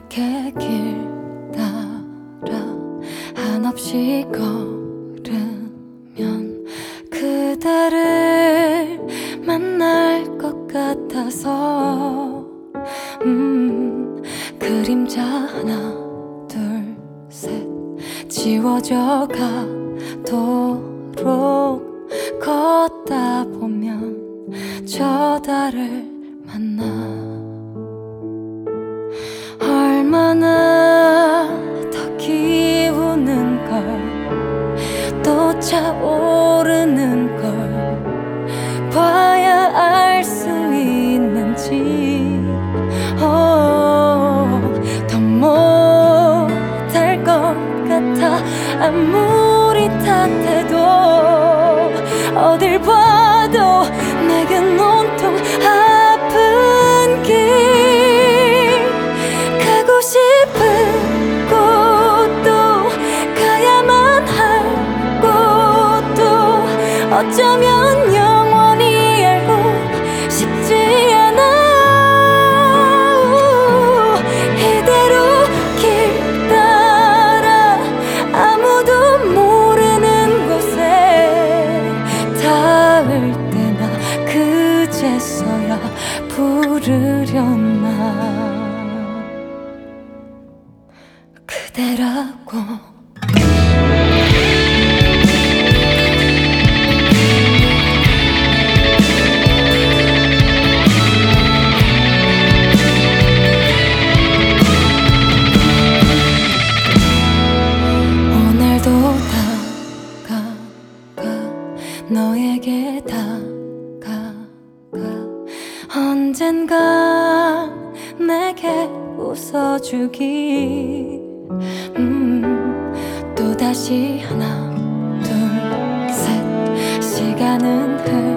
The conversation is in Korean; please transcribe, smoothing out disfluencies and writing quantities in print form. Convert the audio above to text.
이렇게 길 따라 한없이 걸으면 그대를 만날 것 같아서 그림자 하나 둘 셋 지워져 가도록 걷다 보면 저 달을 만나 얼마나 더 기우는 걸 또 차오르는 걸 봐야 알 수 있는지 더 못할 것 같아 아무리 탓해도 어딜 봐도 내겐 온통 아픈 길 가고 싶은 곳도 가야만 할 곳도 어쩌면 영원히 알고 싶지 않아 이대로 길 따라 아무도 모르는 곳에 닿을 때나 그제서야 부르려나 그대라고 오늘도 다가가 너에게 다가가 언젠가 내게 웃어주기 또다시 하나 둘 셋 시간은